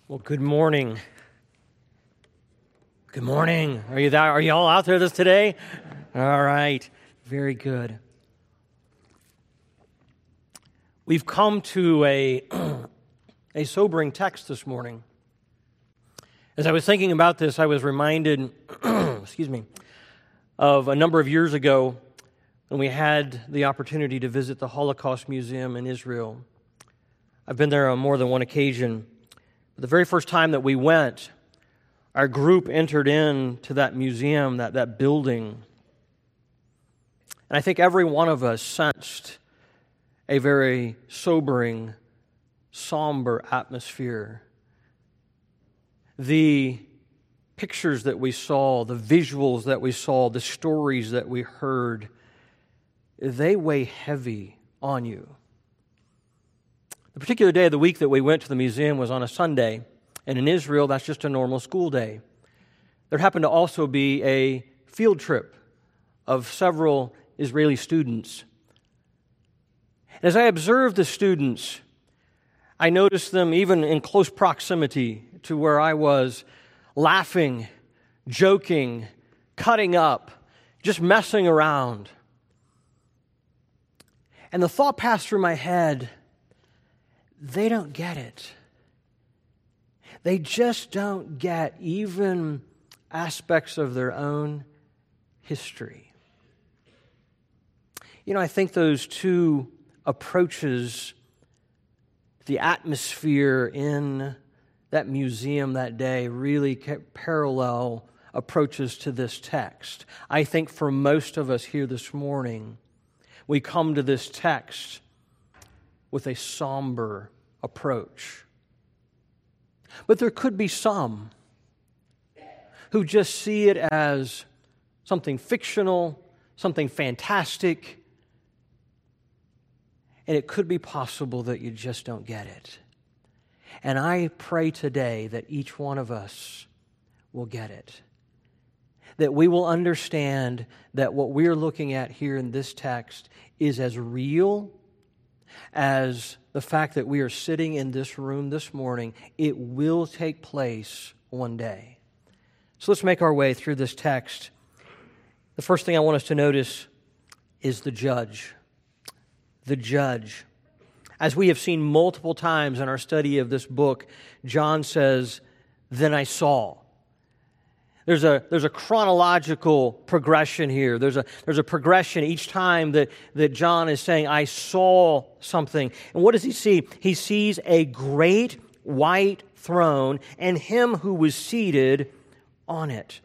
Well, good morning. Good morning. Are you there? Are you all out there today? All right. Very good. We've come to a sobering text this morning. As I was thinking about this, I was reminded, of a number of years ago when we had the opportunity to visit the Holocaust Museum in Israel. I've been there on more than one occasion. The very first time that we went, our group entered into that museum, that building. And I think every one of us sensed a very sobering, somber atmosphere. The pictures that we saw, the visuals that we saw, the stories that we heard, they weigh heavy on you. The particular day of the week that we went to the museum was on a Sunday, and in Israel, that's just a normal school day. There happened to also be a field trip of several Israeli students. As I observed the students, I noticed them even in close proximity to where I was, laughing, joking, cutting up, just messing around. And the thought passed through my head, they don't get it. They just don't get even aspects of their own history. I think those two approaches, the atmosphere in that museum that day, really parallel approaches to this text. I think for most of us here this morning, we come to this text with a somber approach. But there could be some who just see it as something fictional, something fantastic, and it could be possible that you just don't get it. And I pray today that each one of us will get it, that we will understand that what we're looking at here in this text is as real as the fact that we are sitting in this room this morning. It will take place one day. So let's make our way through this text. The first thing I want us to notice is the judge. The judge. As we have seen multiple times in our study of this book, John says, "Then I saw." There's a chronological progression here. There's a progression each time that John is saying, "I saw something." And what does he see? He sees a great white throne and him who was seated on it.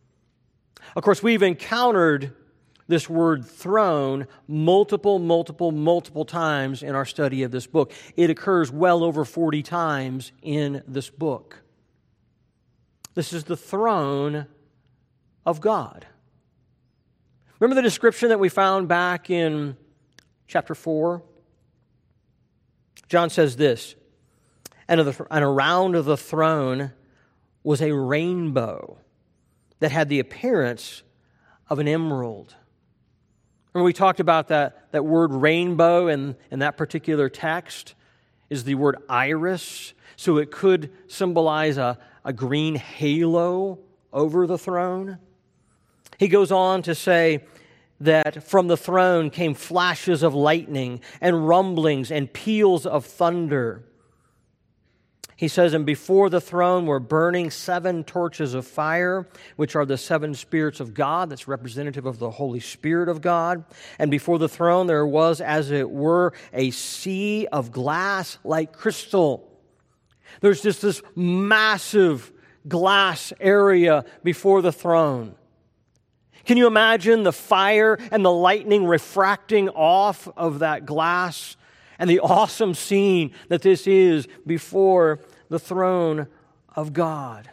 Of course, we've encountered this word throne multiple times in our study of this book. It occurs well over 40 times in this book. This is the throne of God. Remember the description that we found back in chapter 4? John says this, and around the throne was a rainbow that had the appearance of an emerald. Remember we talked about that word rainbow in that particular text is the word iris, so it could symbolize a green halo over the throne. He goes on to say that from the throne came flashes of lightning and rumblings and peals of thunder. He says, and before the throne were burning 7 torches of fire, which are the 7 spirits of God. That's representative of the Holy Spirit of God. And before the throne there was, as it were, a sea of glass like crystal. There's just this massive glass area before the throne. Can you imagine the fire and the lightning refracting off of that glass and the awesome scene that this is before the throne of God?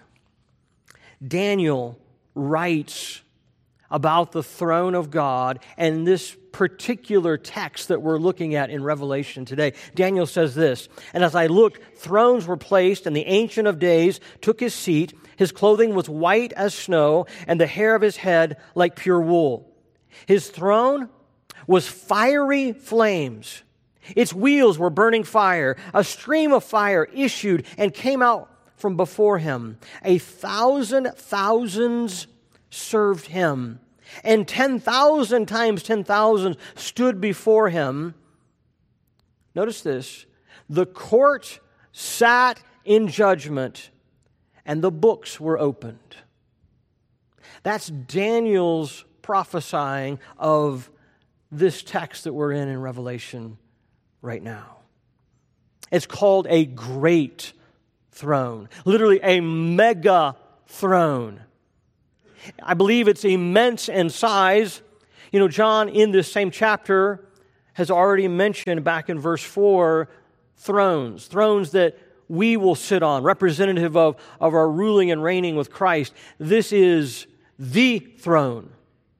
Daniel writes about the throne of God and this particular text that we're looking at in Revelation today. Daniel says this, and as I looked, thrones were placed, and the Ancient of Days took his seat. His clothing was white as snow, and the hair of his head like pure wool. His throne was fiery flames. Its wheels were burning fire. A stream of fire issued and came out from before him. 1,000 thousands served him, and 10,000 times 10,000 stood before him. Notice this. The court sat in judgment, and the books were opened. That's Daniel's prophesying of this text that we're in Revelation right now. It's called a great throne, literally a mega throne. I believe it's immense in size. You know, John in this same chapter has already mentioned back in verse 4 thrones that we will sit on, representative of our ruling and reigning with Christ. This is the throne.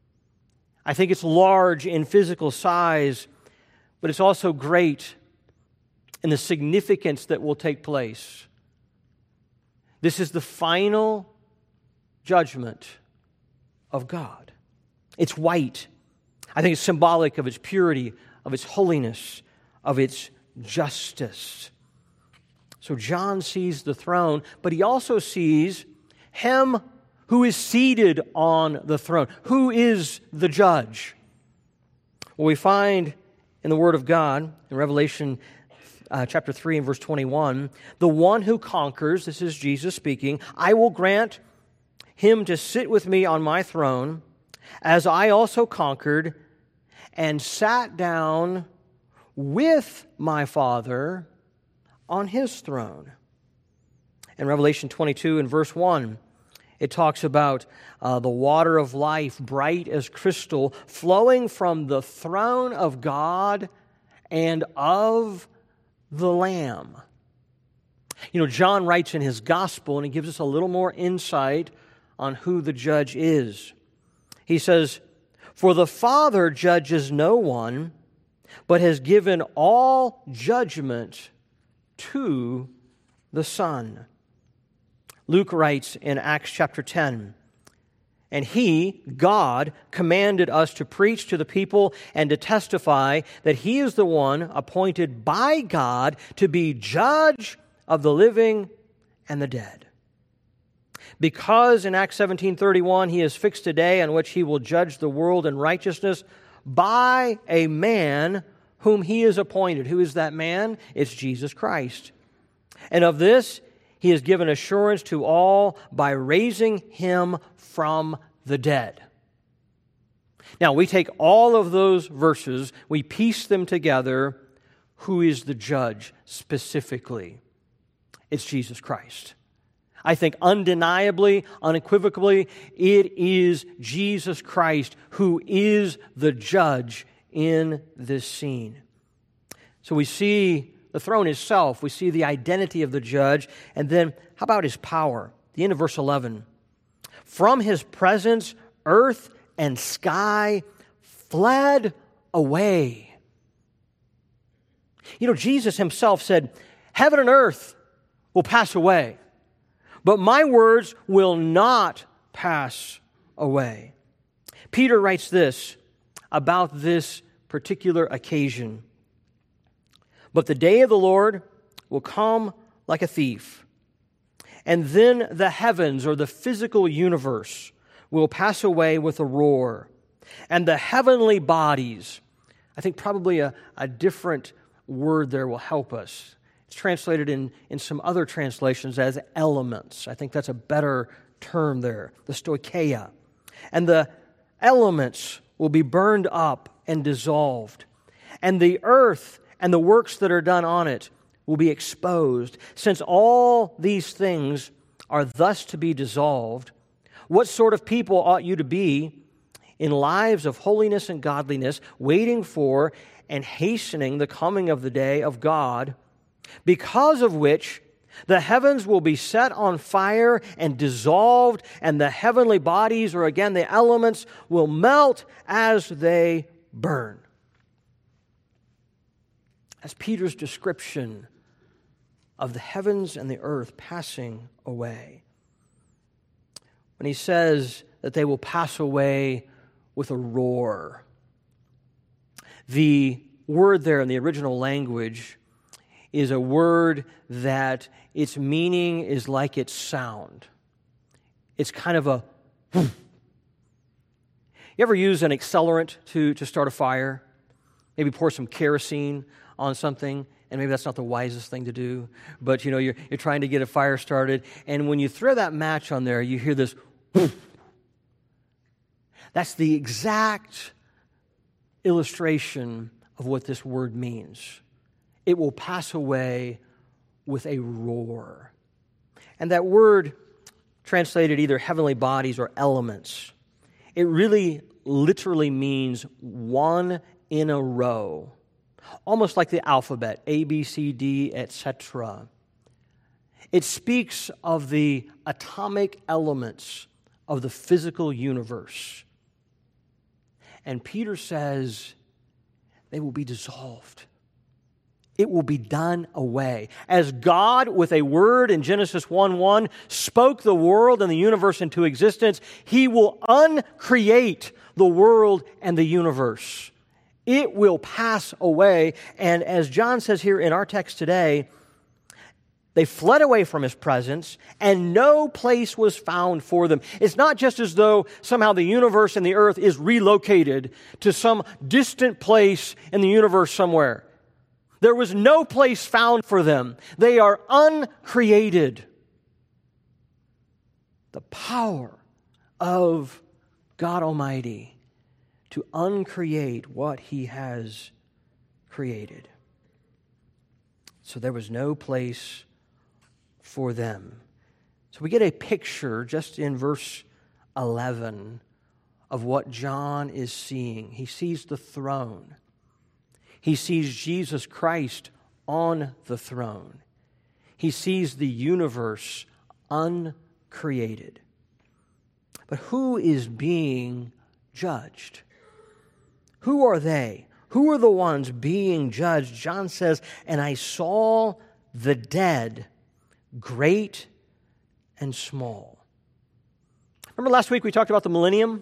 I think it's large in physical size, but it's also great in the significance that will take place. This is the final judgment of God. It's white. I think it's symbolic of its purity, of its holiness, of its justice. So John sees the throne, but he also sees him who is seated on the throne. Who is the judge? Well, we find in the Word of God, in Revelation chapter 3 and verse 21, the one who conquers, this is Jesus speaking, I will grant him to sit with me on my throne, as I also conquered and sat down with my Father on his throne. In Revelation 22 and verse 1, it talks about the water of life, bright as crystal, flowing from the throne of God and of the Lamb. You know, John writes in his gospel, and he gives us a little more insight on who the judge is. He says, "For the Father judges no one, but has given all judgment to the Son." Luke writes in Acts chapter 10, "And He, God, commanded us to preach to the people and to testify that He is the one appointed by God to be judge of the living and the dead. Because in Acts 17:31 He has fixed a day on which He will judge the world in righteousness by a man whom He has appointed." Who is that man? It's Jesus Christ. "And of this He has given assurance to all by raising Him from the dead." Now, we take all of those verses, we piece them together. Who is the judge specifically? It's Jesus Christ. I think undeniably, unequivocally, it is Jesus Christ who is the judge in this scene. So we see the throne itself, we see the identity of the judge, and then how about His power? The end of verse 11. "From His presence, earth and sky fled away." You know, Jesus Himself said, "Heaven and earth will pass away, but my words will not pass away." Peter writes this about this particular occasion. "But the day of the Lord will come like a thief, and then the heavens," or the physical universe, "will pass away with a roar, and the heavenly bodies." I think probably a different word there will help us. It's translated in some other translations as elements. I think that's a better term there, the stoicheia. "And the elements will be burned up and dissolved, and the earth and the works that are done on it will be exposed. Since all these things are thus to be dissolved, what sort of people ought you to be in lives of holiness and godliness, waiting for and hastening the coming of the day of God, because of which the heavens will be set on fire and dissolved, and the heavenly bodies," or again the elements, "will melt as they burn." That's Peter's description of the heavens and the earth passing away. When he says that they will pass away with a roar, the word there in the original language is a word that its meaning is like its sound. It's kind of a... You ever use an accelerant to start a fire? Maybe pour some kerosene on something, and maybe that's not the wisest thing to do, but you're trying to get a fire started, and when you throw that match on there, you hear this... That's the exact illustration of what this word means. It will pass away with a roar. And that word, translated either heavenly bodies or elements, it really literally means one in a row, almost like the alphabet, A, B, C, D, etc. It speaks of the atomic elements of the physical universe. And Peter says they will be dissolved. It will be done away. As God, with a word in Genesis 1:1, spoke the world and the universe into existence, He will uncreate the world and the universe. It will pass away. And as John says here in our text today, they fled away from His presence, and no place was found for them. It's not just as though somehow the universe and the earth is relocated to some distant place in the universe somewhere. There was no place found for them. They are uncreated. The power of God Almighty to uncreate what He has created. So there was no place for them. So we get a picture just in verse 11 of what John is seeing. He sees the throne. He sees Jesus Christ on the throne. He sees the universe uncreated. But who is being judged? Who are they? Who are the ones being judged? John says, "And I saw the dead, great and small." Remember last week we talked about the millennium?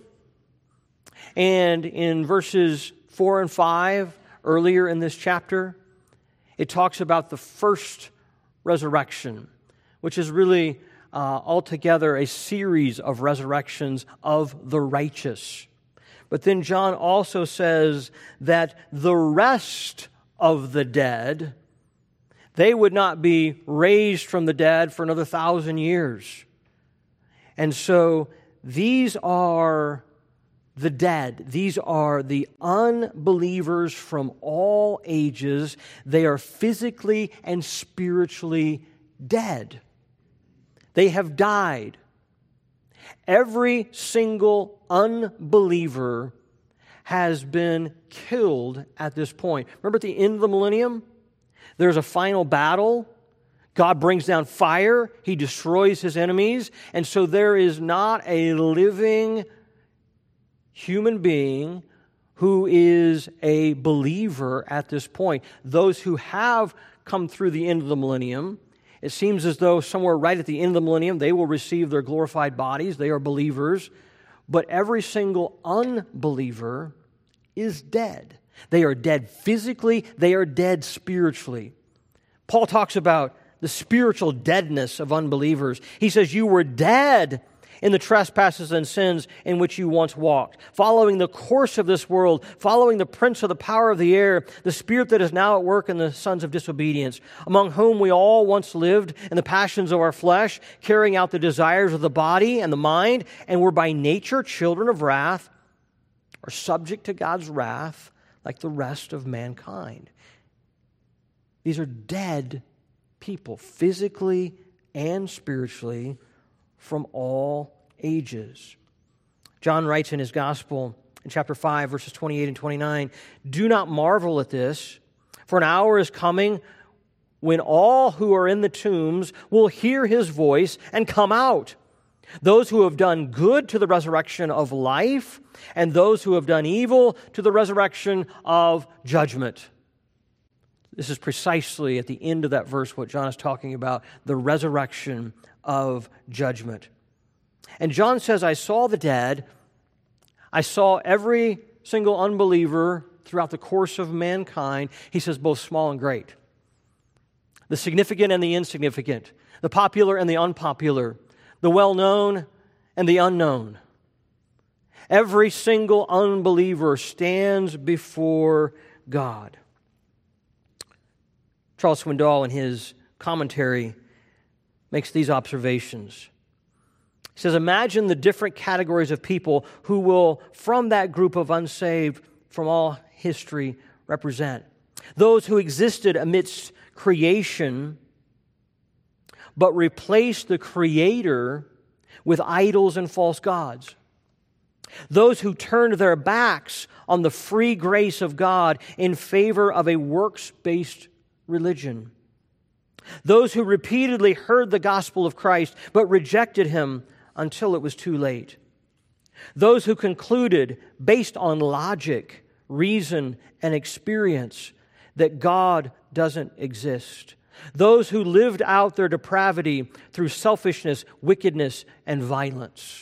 And in verses 4 and 5, earlier in this chapter, it talks about the first resurrection, which is really altogether a series of resurrections of the righteous. But then John also says that the rest of the dead, they would not be raised from the dead for another 1,000 years. And so these are the dead. These are the unbelievers from all ages. They are physically and spiritually dead. They have died. Every single unbeliever has been killed at this point. Remember at the end of the millennium? There's a final battle. God brings down fire. He destroys His enemies. And so there is not a living human being who is a believer at this point. Those who have come through the end of the millennium, it seems as though somewhere right at the end of the millennium, they will receive their glorified bodies. They are believers. But every single unbeliever is dead. They are dead physically. They are dead spiritually. Paul talks about the spiritual deadness of unbelievers. He says, "You were dead in the trespasses and sins in which you once walked, following the course of this world, following the prince of the power of the air, the spirit that is now at work in the sons of disobedience, among whom we all once lived in the passions of our flesh, carrying out the desires of the body and the mind, and were by nature children of wrath, or subject to God's wrath, like the rest of mankind." These are dead people, physically and spiritually, from all ages. John writes in his gospel in chapter 5, verses 28 and 29, "Do not marvel at this, for an hour is coming when all who are in the tombs will hear His voice and come out. Those who have done good to the resurrection of life, and those who have done evil to the resurrection of judgment." This is precisely at the end of that verse what John is talking about, the resurrection of judgment. And John says, "I saw the dead." I saw every single unbeliever throughout the course of mankind. He says, both small and great. the significant and the insignificant, the popular and the unpopular, the well-known and the unknown. Every single unbeliever stands before God. Charles Swindoll, in his commentary, makes these observations. He says, imagine the different categories of people who will, from that group of unsaved from all history, represent. Those who existed amidst creation, but replaced the Creator with idols and false gods. Those who turned their backs on the free grace of God in favor of a works-based religion. Those who repeatedly heard the gospel of Christ but rejected Him until it was too late. Those who concluded, based on logic, reason, and experience, that God doesn't exist. Those who lived out their depravity through selfishness, wickedness, and violence.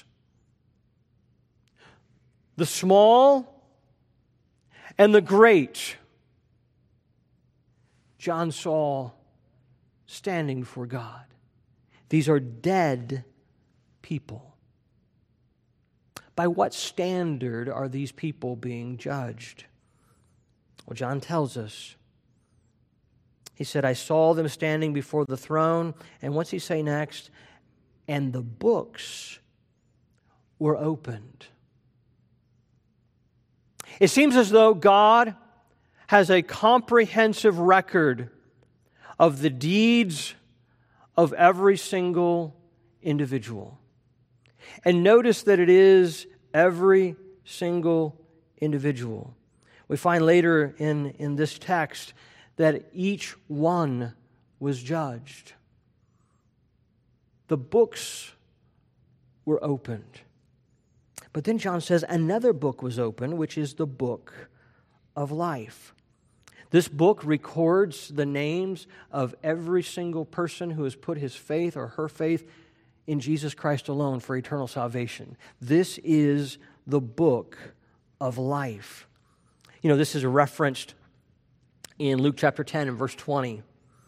The small and the great, John saw standing before God. These are dead people. By what standard are these people being judged? Well, John tells us. He said, I saw them standing before the throne. And what's he say next? And the books were opened. It seems as though God has a comprehensive record of the deeds of every single individual. And notice that it is every single individual. We find later in this text that each one was judged. The books were opened. But then John says another book was opened, which is the book of life. This book records the names of every single person who has put his faith or her faith in Jesus Christ alone for eternal salvation. This is the book of life. You know, this is referenced in Luke chapter 10 and verse 20,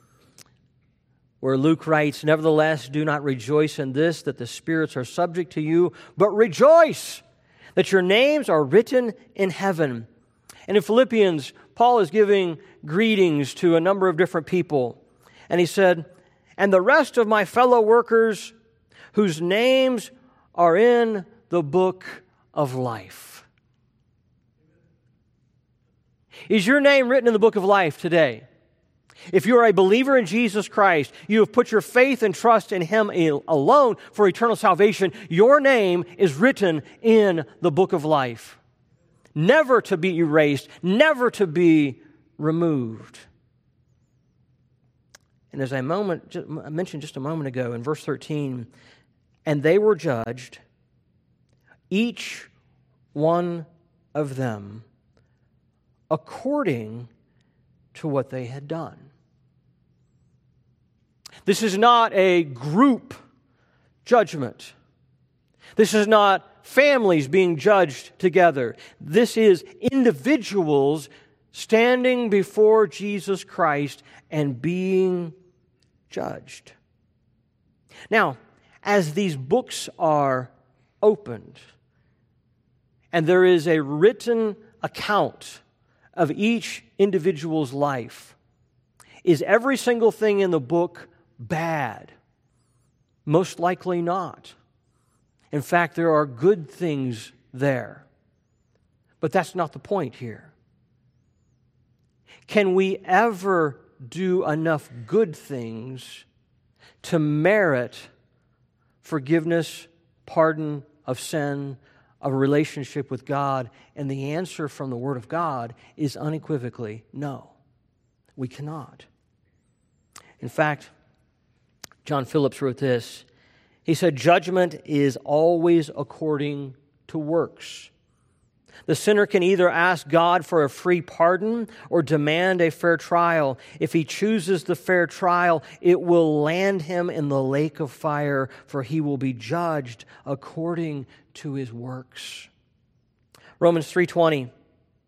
where Luke writes, Nevertheless, do not rejoice in this, that the spirits are subject to you, but rejoice that your names are written in heaven. And in Philippians, Paul is giving greetings to a number of different people. And he said, And the rest of my fellow workers whose names are in the book of life. Is your name written in the book of life today? If you are a believer in Jesus Christ, you have put your faith and trust in Him alone for eternal salvation, your name is written in the book of life. Never to be erased, never to be removed. And as I mentioned just a moment ago in verse 13, and they were judged, each one of them, according to what they had done. This is not a group judgment. This is not families being judged together. This is individuals standing before Jesus Christ and being judged. Now, as these books are opened, and there is a written account of each individual's life, is every single thing in the book bad? Most likely not. In fact, there are good things there. But that's not the point here. Can we ever do enough good things to merit forgiveness, pardon of sin, a relationship with God? And the answer from the Word of God is unequivocally no. We cannot. In fact, John Phillips wrote this. He said, judgment is always according to works. The sinner can either ask God for a free pardon or demand a fair trial. If he chooses the fair trial, it will land him in the lake of fire, for he will be judged according to his works. Romans 3:20.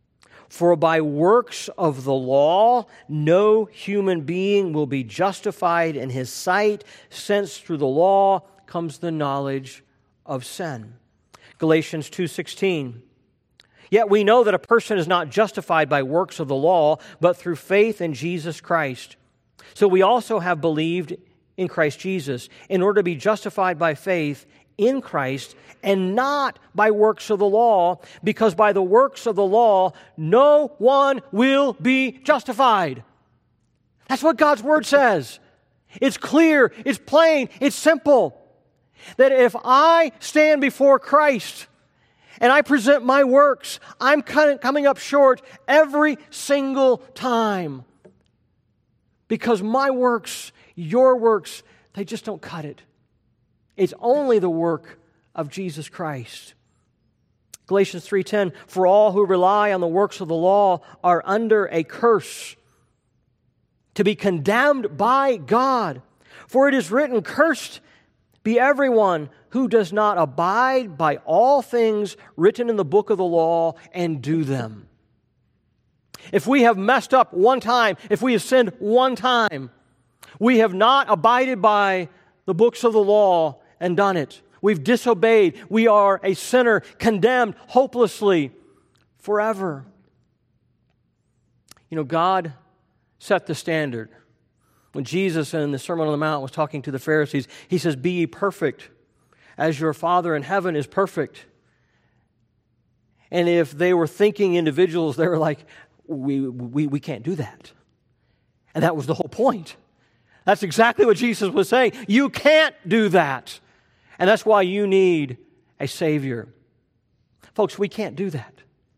For by works of the law, no human being will be justified in his sight, since through the law comes the knowledge of sin. Galatians 2:16. Yet we know that a person is not justified by works of the law, but through faith in Jesus Christ. So we also have believed in Christ Jesus, in order to be justified by faith in Christ and not by works of the law, because by the works of the law, no one will be justified. That's what God's Word says. It's clear, it's plain, it's simple. That if I stand before Christ and I present my works, I'm coming up short every single time. Because my works, your works, they just don't cut it. It's only the work of Jesus Christ. Galatians 3:10, for all who rely on the works of the law are under a curse, to be condemned by God. For it is written, cursed be everyone who does not abide by all things written in the book of the law and do them. If we have messed up one time, if we have sinned one time, we have not abided by the books of the law and done it. We've disobeyed. We are a sinner, condemned hopelessly forever. You know, God set the standard. When Jesus in the Sermon on the Mount was talking to the Pharisees, He says, be ye perfect as your Father in heaven is perfect. And if they were thinking individuals, they were like, we can't do that. And that was the whole point. That's exactly what Jesus was saying. You can't do that. And that's why you need a Savior. Folks, we can't do that.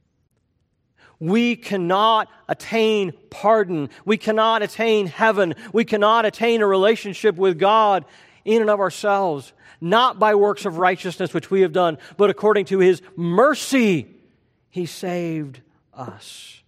We cannot attain pardon. We cannot attain heaven. We cannot attain a relationship with God in and of ourselves, not by works of righteousness which we have done, but according to His mercy, He saved us.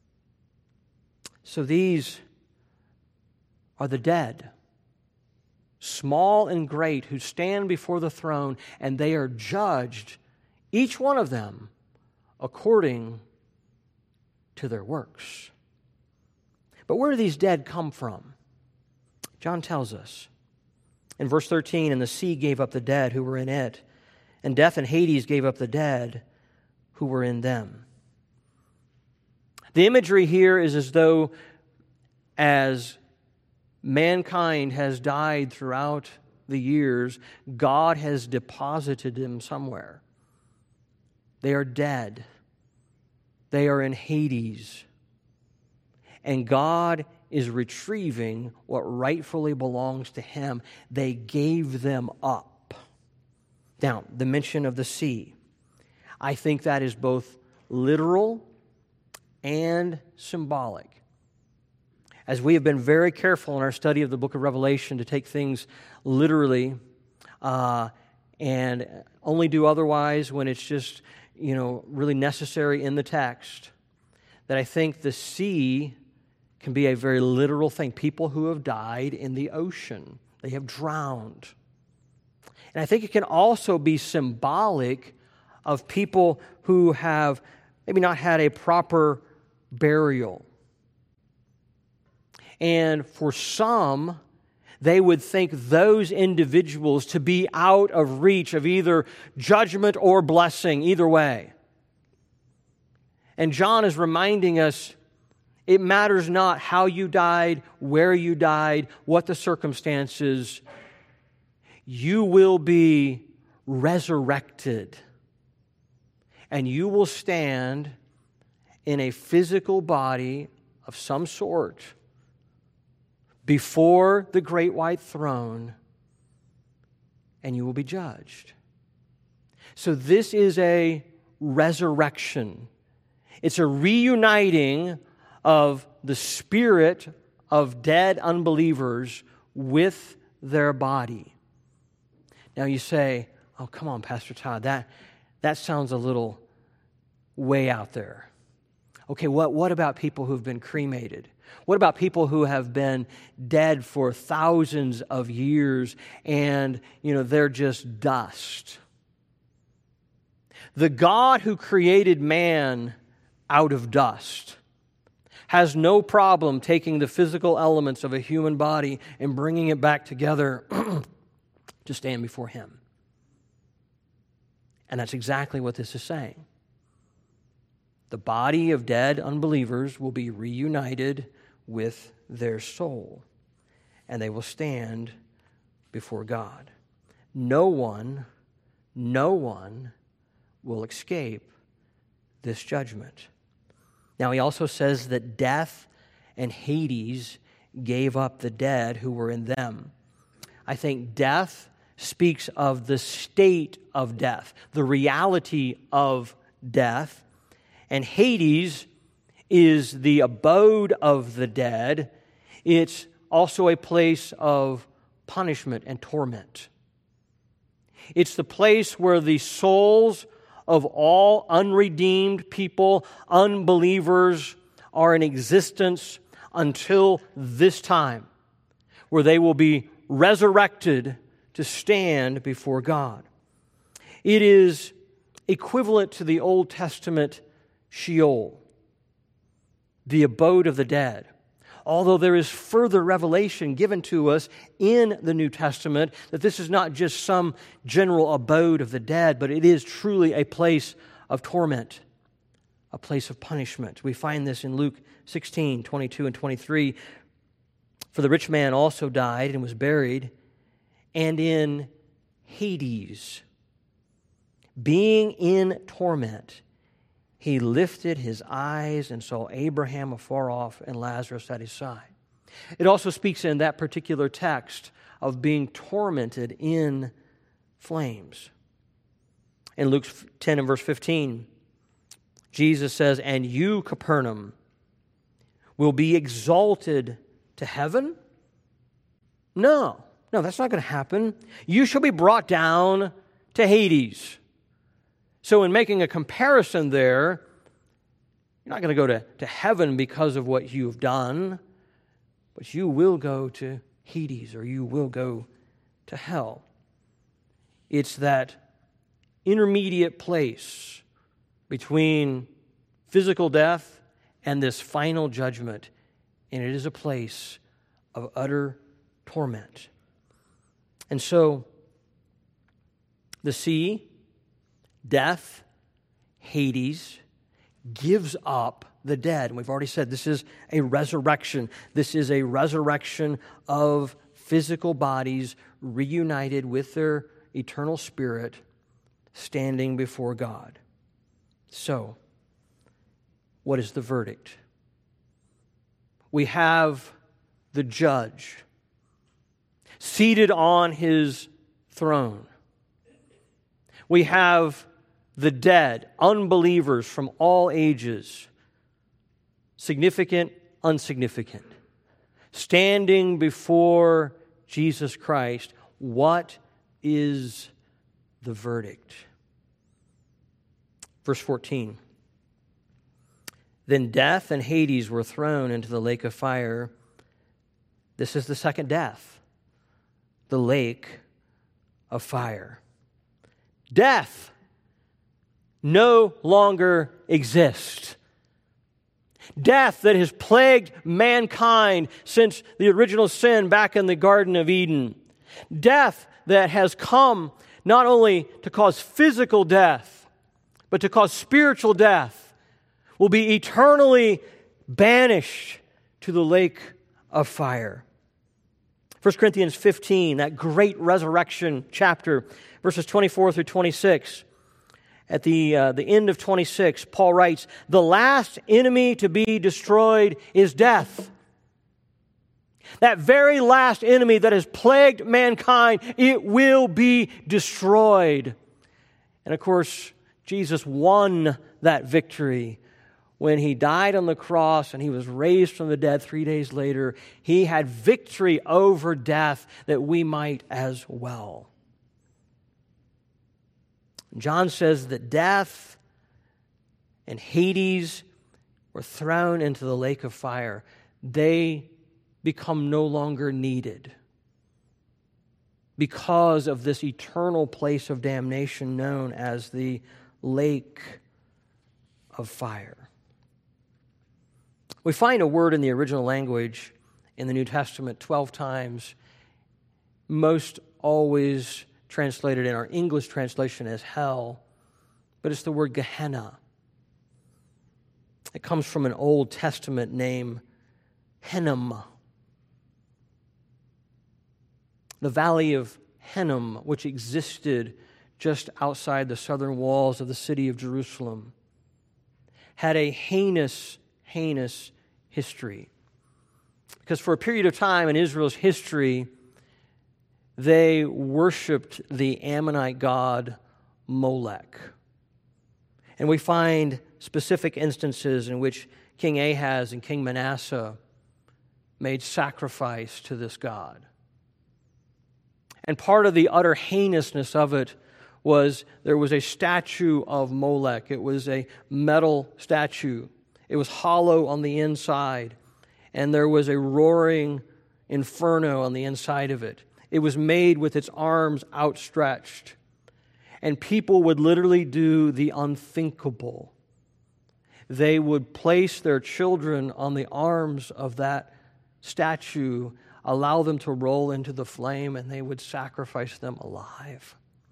So these are the dead, small and great, who stand before the throne, and they are judged, each one of them, according to their works. But where do these dead come from? John tells us in verse 13, and the sea gave up the dead who were in it, and death and Hades gave up the dead who were in them. The imagery here is as though as mankind has died throughout the years, God has deposited them somewhere. They are dead. They are in Hades. And God is retrieving what rightfully belongs to Him. They gave them up. Now, the mention of the sea, I think that is both literal and symbolic. As we have been very careful in our study of the book of Revelation to take things literally and only do otherwise when it's just, really necessary in the text, that I think the sea can be a very literal thing. People who have died in the ocean, they have drowned. And I think it can also be symbolic of people who have maybe not had a proper burial. And for some, they would think those individuals to be out of reach of either judgment or blessing, either way. And John is reminding us, it matters not how you died, where you died, what the circumstances. You will be resurrected. And you will stand in a physical body of some sort before the great white throne, and you will be judged. So this is a resurrection. It's a reuniting of the spirit of dead unbelievers with their body. Now you say, oh, come on, Pastor Todd, that sounds a little way out there. Okay, what about people who've been cremated? What about people who have been dead for thousands of years and, they're just dust? The God who created man out of dust, has no problem taking the physical elements of a human body and bringing it back together to stand before Him. And that's exactly what this is saying. The body of dead unbelievers will be reunited with their soul, and they will stand before God. No one will escape this judgment. Now, he also says that death and Hades gave up the dead who were in them. I think death speaks of the state of death, the reality of death, and Hades is the abode of the dead. It's also a place of punishment and torment. It's the place where the souls of all unredeemed people, unbelievers, are in existence until this time, where they will be resurrected to stand before God. It is equivalent to the Old Testament Sheol, the abode of the dead. Although there is further revelation given to us in the New Testament that this is not just some general abode of the dead, but it is truly a place of torment, a place of punishment. We find this in Luke 16, 22 and 23. For the rich man also died and was buried, and in Hades, being in torment, he lifted his eyes and saw Abraham afar off and Lazarus at his side. It also speaks in that particular text of being tormented in flames. In Luke 10 and verse 15, Jesus says, "And you, Capernaum, will be exalted to heaven?" No, that's not going to happen. You shall be brought down to Hades. So in making a comparison there, you're not going to go to heaven because of what you've done, but you will go to Hades, or you will go to hell. It's that intermediate place between physical death and this final judgment, and it is a place of utter torment. And so, the sea, death, Hades, gives up the dead. And we've already said this is a resurrection. This is a resurrection of physical bodies reunited with their eternal spirit, standing before God. So, what is the verdict? We have the judge seated on his throne. We have the dead, unbelievers from all ages, significant, insignificant, standing before Jesus Christ. What is the verdict? Verse 14. Then death and Hades were thrown into the lake of fire. This is the second death, the lake of fire. Death no longer exists. Death that has plagued mankind since the original sin back in the Garden of Eden. Death that has come not only to cause physical death, but to cause spiritual death, will be eternally banished to the lake of fire. 1 Corinthians 15, that great resurrection chapter, verses 24 through 26. At the end of 26, Paul writes, "The last enemy to be destroyed is death." That very last enemy that has plagued mankind, it will be destroyed. And of course, Jesus won that victory. When he died on the cross and he was raised from the dead 3 days later, he had victory over death that we might as well. John says that death and Hades were thrown into the lake of fire. They become no longer needed because of this eternal place of damnation known as the lake of fire. We find a word in the original language in the New Testament 12 times, most always translated in our English translation as hell, but it's the word Gehenna. It comes from an Old Testament name, Hinnom. The valley of Hinnom, which existed just outside the southern walls of the city of Jerusalem, had a heinous history. Because for a period of time in Israel's history, they worshipped the Ammonite god Molech. And we find specific instances in which King Ahaz and King Manasseh made sacrifice to this god. And part of the utter heinousness of it was there was a statue of Molech. It was a metal statue. It was hollow on the inside, and there was a roaring inferno on the inside of it. It was made with its arms outstretched. And people would literally do the unthinkable. They would place their children on the arms of that statue, allow them to roll into the flame, and they would sacrifice them alive.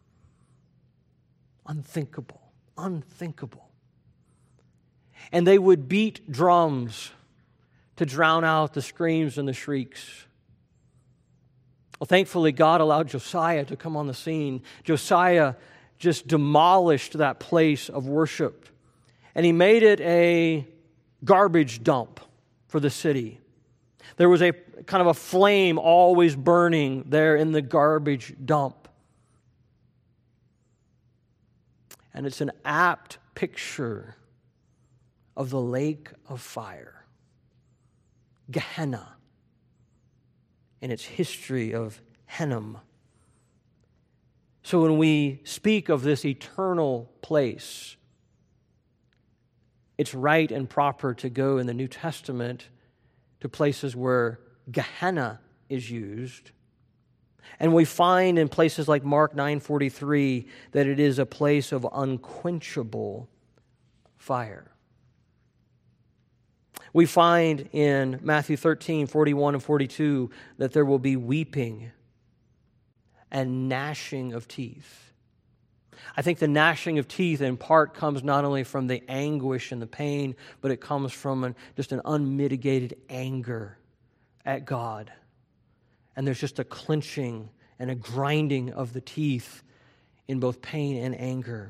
Unthinkable. And they would beat drums to drown out the screams and the shrieks. Well, thankfully, God allowed Josiah to come on the scene. Josiah just demolished that place of worship, and he made it a garbage dump for the city. There was a kind of a flame always burning there in the garbage dump. And it's an apt picture of the lake of fire, Gehenna, in its history of Hinnom. So when we speak of this eternal place, it's right and proper to go in the New Testament to places where Gehenna is used. And we find in places like Mark 9:43 that it is a place of unquenchable fire. We find in Matthew 13:41 and 42 that there will be weeping and gnashing of teeth. I think the gnashing of teeth in part comes not only from the anguish and the pain, but it comes from just an unmitigated anger at God. And there's just a clenching and a grinding of the teeth in both pain and anger.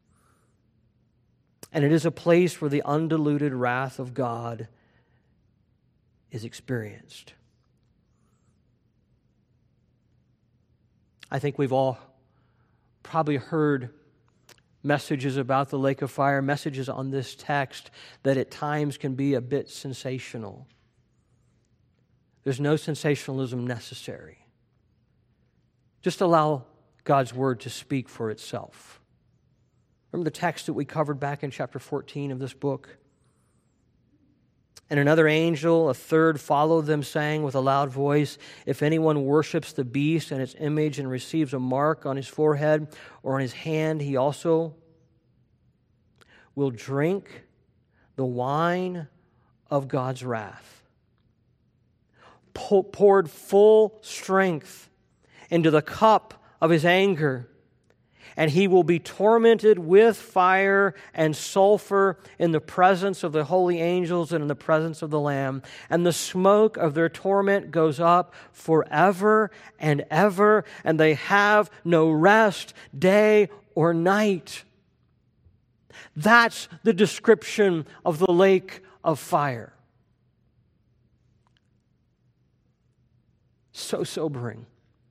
And it is a place where the undiluted wrath of God is experienced. I think we've all probably heard messages about the lake of fire, messages on this text that at times can be a bit sensational. There's no sensationalism necessary. Just allow God's word to speak for itself. Remember the text that we covered back in chapter 14 of this book? And another angel, a third, followed them, saying with a loud voice, "If anyone worships the beast and its image and receives a mark on his forehead or on his hand, he also will drink the wine of God's wrath, poured full strength into the cup of his anger. And he will be tormented with fire and sulfur in the presence of the holy angels and in the presence of the Lamb. And the smoke of their torment goes up forever and ever, and they have no rest day or night." That's the description of the lake of fire. So sobering.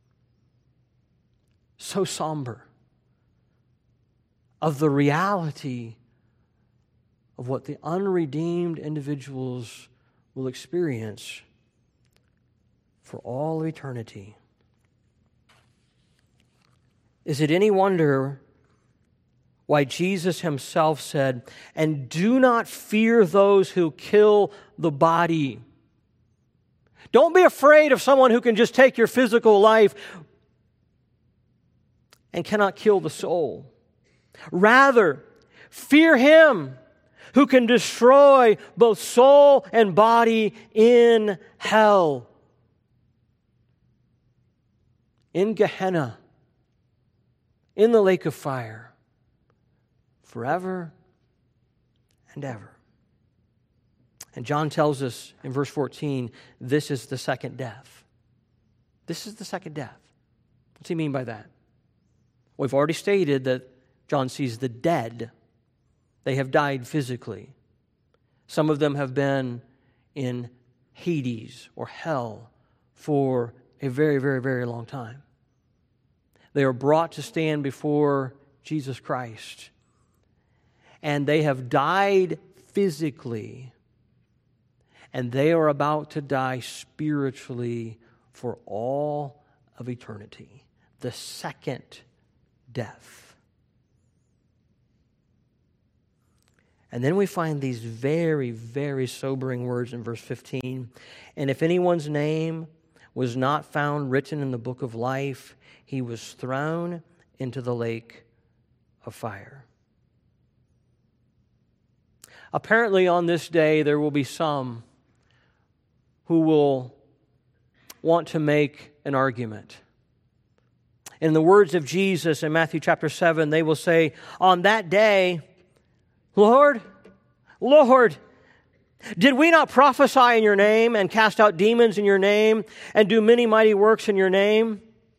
So somber. Of the reality of what the unredeemed individuals will experience for all eternity. Is it any wonder why Jesus himself said, "And do not fear those who kill the body"? Don't be afraid of someone who can just take your physical life and cannot kill the soul. Rather, fear him who can destroy both soul and body in hell, in Gehenna, in the lake of fire, forever and ever. And John tells us in verse 14, this is the second death. This is the second death. What's he mean by that? We've already stated that John sees the dead. They have died physically. Some of them have been in Hades or hell for a very, very, very long time. They are brought to stand before Jesus Christ. And they have died physically. And they are about to die spiritually for all of eternity. The second death. And then we find these very, very sobering words in verse 15. And if anyone's name was not found written in the book of life, he was thrown into the lake of fire. Apparently on this day there will be some who will want to make an argument. In the words of Jesus in Matthew chapter 7, they will say, on that day, Lord, Lord, did we not prophesy in your name and cast out demons in your name and do many mighty works in your name?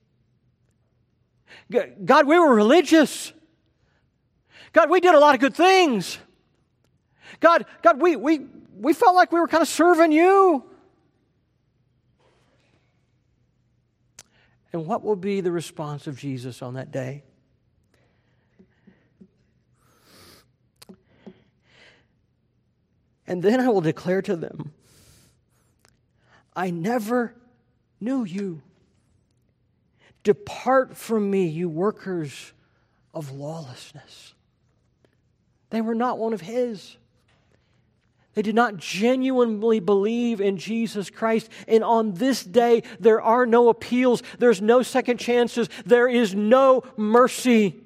God, we were religious. God, we did a lot of good things. God, we felt like we were kind of serving you. And what will be the response of Jesus on that day? And then I will declare to them, I never knew you. Depart from me, you workers of lawlessness. They were not one of His. They did not genuinely believe in Jesus Christ. And on this day, there are no appeals. There's no second chances. There is no mercy.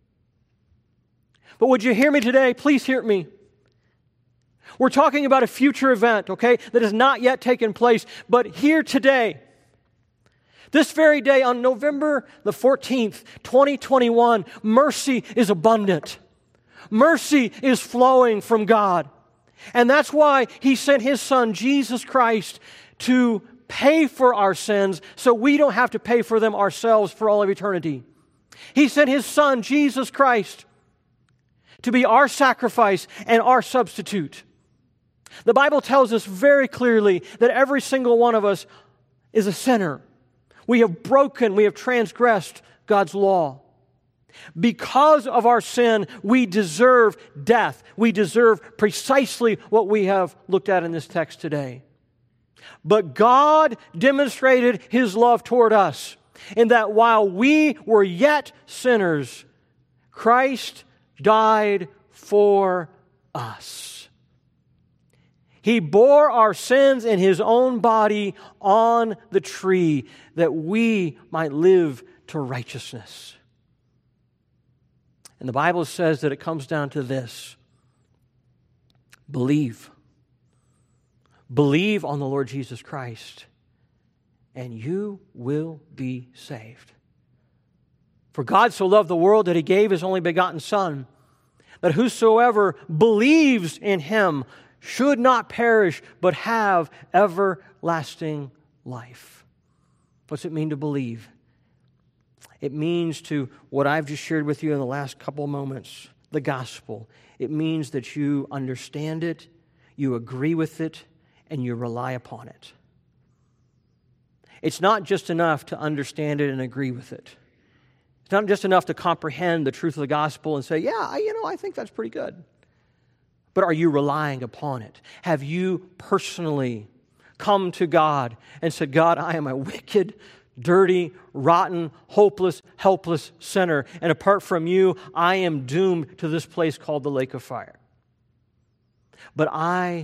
But would you hear me today? Please hear me. We're talking about a future event, okay, that has not yet taken place. But here today, this very day on November the 14th, 2021, mercy is abundant. Mercy is flowing from God. And that's why He sent His Son, Jesus Christ, to pay for our sins so we don't have to pay for them ourselves for all of eternity. He sent His Son, Jesus Christ, to be our sacrifice and our substitute. The Bible tells us very clearly that every single one of us is a sinner. We have broken, we have transgressed God's law. Because of our sin, we deserve death. We deserve precisely what we have looked at in this text today. But God demonstrated His love toward us in that while we were yet sinners, Christ died for us. He bore our sins in His own body on the tree that we might live to righteousness. And the Bible says that it comes down to this. Believe. Believe on the Lord Jesus Christ, and you will be saved. For God so loved the world that He gave His only begotten Son, that whosoever believes in Him should not perish, but have everlasting life. What's it mean to believe? It means to, what I've just shared with you in the last couple of moments, the gospel. It means that you understand it, you agree with it, and you rely upon it. It's not just enough to understand it and agree with it. It's not just enough to comprehend the truth of the gospel and say, yeah, I think that's pretty good. But are you relying upon it? Have you personally come to God and said, God, I am a wicked, dirty, rotten, hopeless, helpless sinner. And apart from you, I am doomed to this place called the lake of fire. But I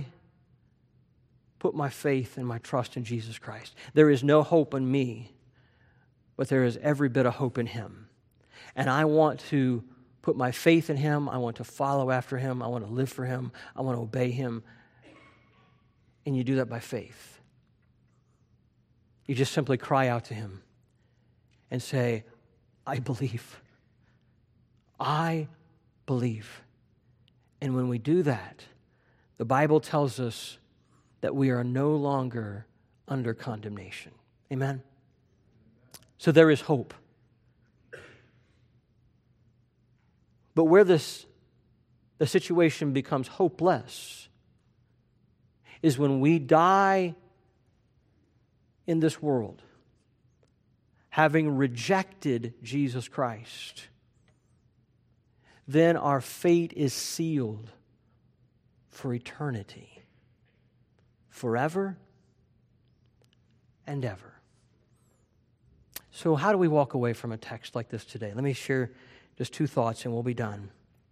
put my faith and my trust in Jesus Christ. There is no hope in me, but there is every bit of hope in Him. And I want to put my faith in Him. I want to follow after Him. I want to live for Him. I want to obey Him. And you do that by faith. You just simply cry out to Him and say, I believe. I believe. And when we do that, the Bible tells us that we are no longer under condemnation. Amen? So there is hope. But where the situation becomes hopeless is when we die in this world, having rejected Jesus Christ. Then our fate is sealed for eternity, forever and ever. So how do we walk away from a text like this today? Let me share just two thoughts and we'll be done.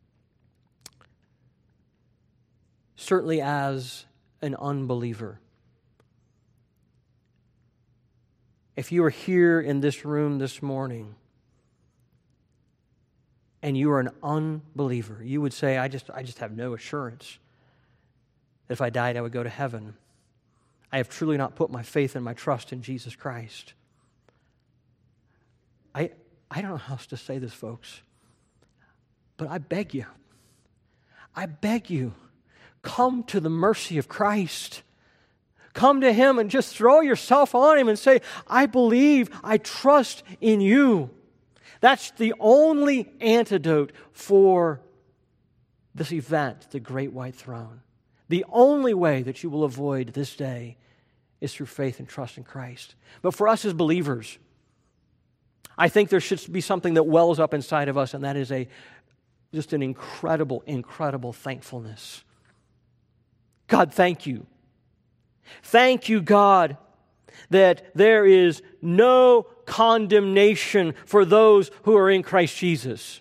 Certainly as an unbeliever, if you are here in this room this morning and you are an unbeliever, you would say, I just have no assurance that if I died I would go to heaven. I have truly not put my faith and my trust in Jesus Christ. I don't know how else to say this, folks, but I beg you, come to the mercy of Christ. Come to Him and just throw yourself on Him and say, I believe, I trust in You. That's the only antidote for this event, the great white throne. The only way that you will avoid this day is through faith and trust in Christ. But for us as believers, I think there should be something that wells up inside of us, and that is just an incredible, incredible thankfulness. God, thank You. Thank You, God, that there is no condemnation for those who are in Christ Jesus.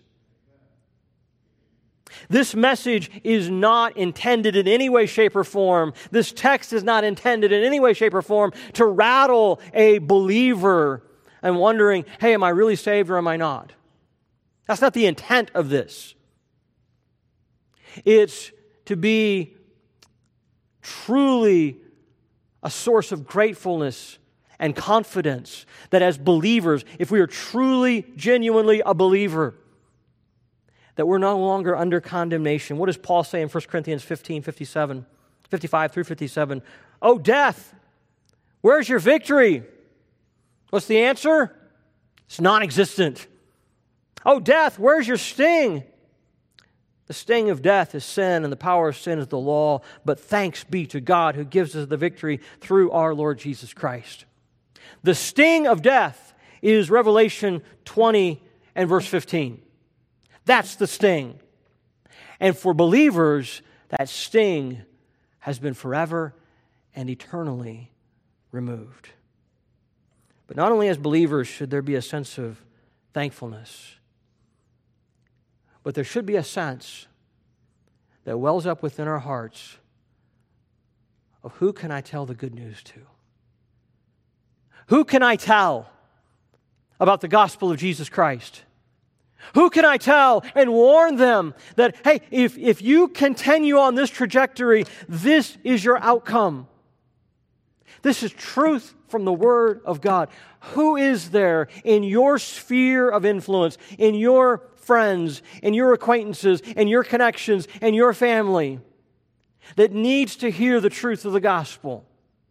This message is not intended in any way, shape, or form. This text is not intended in any way, shape, or form to rattle a believer and wondering, hey, am I really saved or am I not? That's not the intent of this. It's to be truly a source of gratefulness and confidence that as believers, if we are truly, genuinely a believer, that we're no longer under condemnation. What does Paul say in 1 Corinthians 55 through 57? Oh, death, where's your victory? What's the answer? It's non-existent. Oh, death, where's your sting? The sting of death is sin, and the power of sin is the law. But thanks be to God who gives us the victory through our Lord Jesus Christ. The sting of death is Revelation 20 and verse 15. That's the sting. And for believers, that sting has been forever and eternally removed. But not only as believers should there be a sense of thankfulness, but there should be a sense that wells up within our hearts of who can I tell the good news to? Who can I tell about the gospel of Jesus Christ? Who can I tell and warn them that, hey, if you continue on this trajectory, this is your outcome. This is truth from the Word of God. Who is there in your sphere of influence, in your friends, in your acquaintances, in your connections, in your family that needs to hear the truth of the gospel?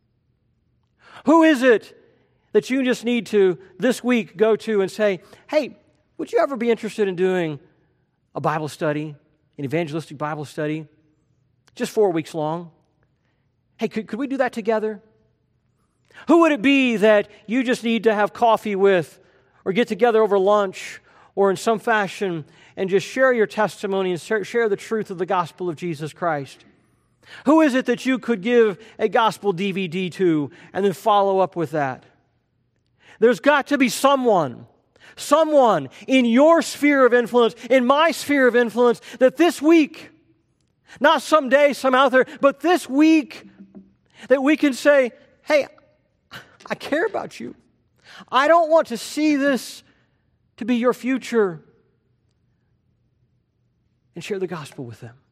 Who is it that you just need to this week go to and say, hey, would you ever be interested in doing a Bible study, an evangelistic Bible study, just 4 weeks long? Hey, could we do that together? Who would it be that you just need to have coffee with or get together over lunch or in some fashion and just share your testimony and share the truth of the gospel of Jesus Christ? Who is it that you could give a gospel DVD to and then follow up with that? There's got to be someone in your sphere of influence, in my sphere of influence, that this week, not someday, some out there, but this week, that we can say, hey, I care about you. I don't want to see this to be your future. and share the gospel with them.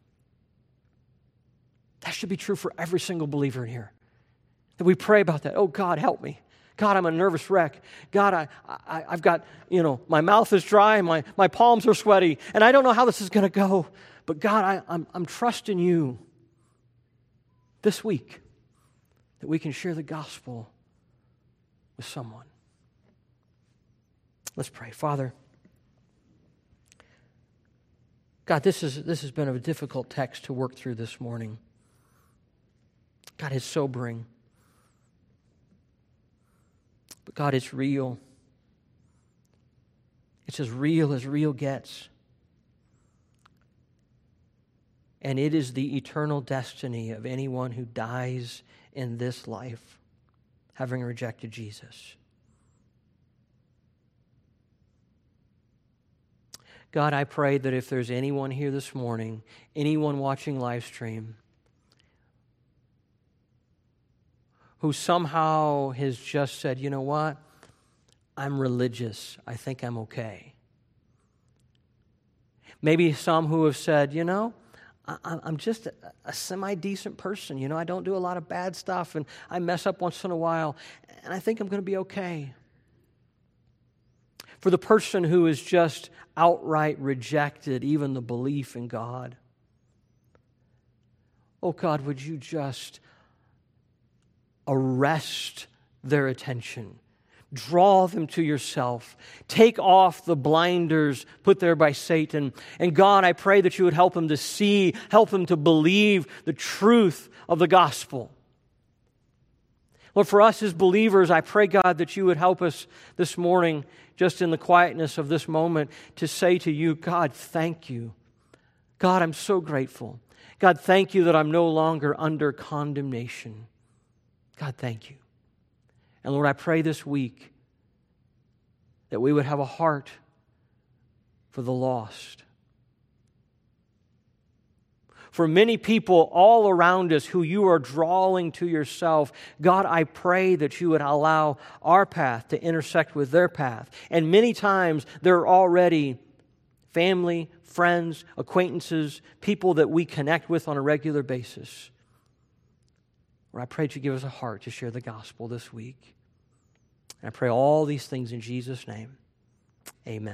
That should be true for every single believer in here. That we pray about that. Oh, God, help me. God, I'm a nervous wreck. God, I've got, my mouth is dry, my palms are sweaty, and I don't know how this is going to go. But God, I'm trusting you this week that we can share the gospel with someone. Let's pray. Father, God, this has been a difficult text to work through this morning. God, it's sobering. But God, it's real. It's as real gets. And it is the eternal destiny of anyone who dies in this life, having rejected Jesus. God, I pray that if there's anyone here this morning, anyone watching live stream, who somehow has just said, you know what, I'm religious, I think I'm okay. Maybe some who have said, I'm just a semi-decent person. I don't do a lot of bad stuff, and I mess up once in a while, and I think I'm going to be okay. For the person who has just outright rejected even the belief in God, oh God, would you just arrest their attention. Draw them to yourself. Take off the blinders put there by Satan. And God, I pray that you would help them to see, help them to believe the truth of the gospel. Lord, for us as believers, I pray, God, that you would help us this morning, just in the quietness of this moment, to say to you, God, thank you. God, I'm so grateful. God, thank you that I'm no longer under condemnation. God, thank you. And Lord, I pray this week that we would have a heart for the lost. For many people all around us who you are drawing to yourself, God, I pray that you would allow our path to intersect with their path. And many times they're already family, friends, acquaintances, people that we connect with on a regular basis. Lord, I pray that you give us a heart to share the gospel this week. And I pray all these things in Jesus' name. Amen.